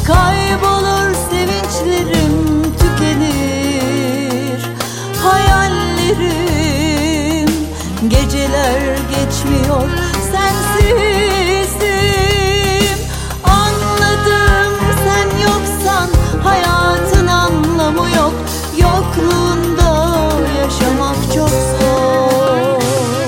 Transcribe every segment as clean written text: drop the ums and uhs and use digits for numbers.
Kaybolur sevinçlerim, tükenir hayallerim. Geceler geçmiyor sensizim. Anladım, sen yoksan hayatın anlamı yok. Yokluğunda yaşamak çok zor.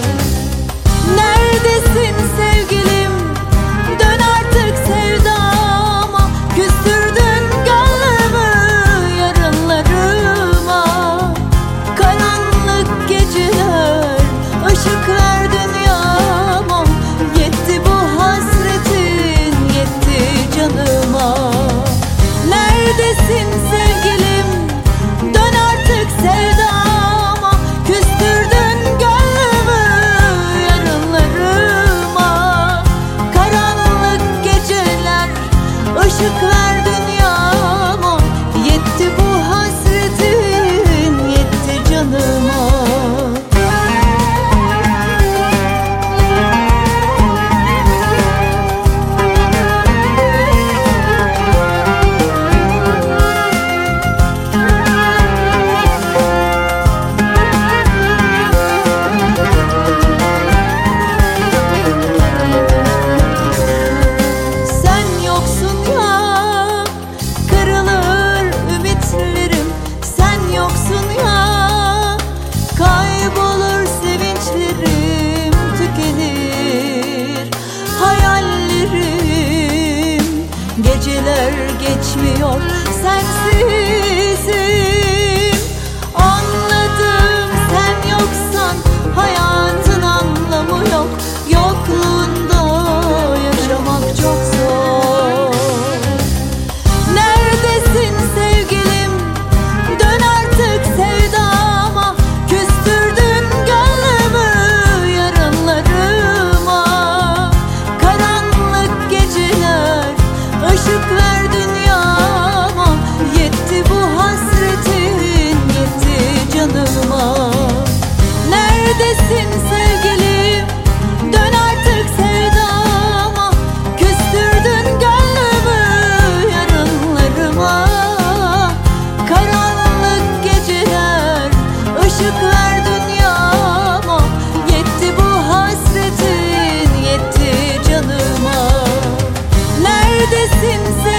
Neredesin sevgilim? Dön artık sevdama. Küstürdün gönlümü yarınlarıma. Karanlık geceler, ışık ver dünyama. Yetti bu hasretin, yetti canıma. Neredesin sevgilim? Dön artık sevdama. Küstürdün gönlümü yarınlarıma. Karanlık geceler, ışık ver dünyama. Yetti bu hasretin, yetti canıma. Sen yoksun ya, kırılır ümitlerim. Sen yoksun ya, kaybolur sevinçlerim, tükenir hayallerim. Geceler geçmiyor sensizim. Anladım, sen yoksan hayatın anlamı yok. Yokluğunda yaşamak çok zor. Neredesin sevgilim? Dön artık sevdama. Küstürdün gönlümü yarınlarıma. Karanlık geceler, ışık ver dünyama. Yetti bu hasretin, yetti canıma. Neredesin sevgilim? Dön artık sevdama. Küstürdün gönlümü yarınlarıma. Karanlık geceler, ışık ver dünyama. Yetti bu hasretin, yetti canıma. Neredesin sevgilim?